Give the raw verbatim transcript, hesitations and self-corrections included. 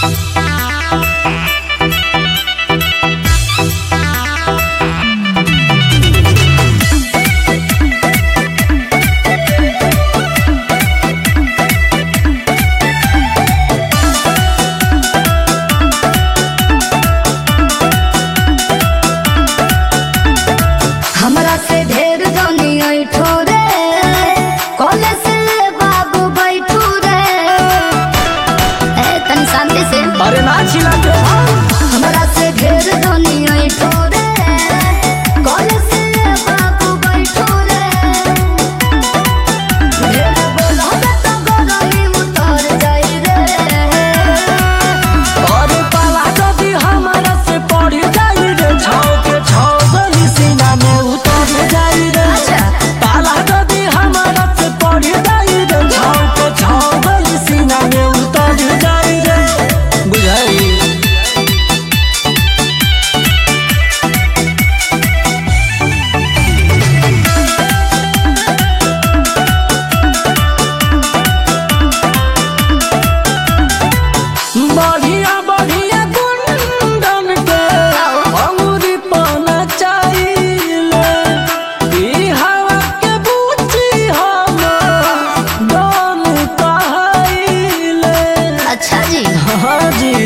अरे ना छिला के हमरा से ढेर दुनिया ठोरे कॉलेज से बाबू बैठो रे ढेर बोला तो गरमी उतर जाई रे और पाला जदी हमरा से पड़ जाई रे छाव के छाव गली सीना में उतर जाई रे अच्छा पाला जदी हमरा से पड़ जाई रे छाव के छाव गली सीना में उतर जाई रे बुझाई बढ़िया बढ़िया गुंडन के अंगूरी पाना चाहिए ई हवा के बूची हम डोल कहाइले अच्छा जी हाँ जी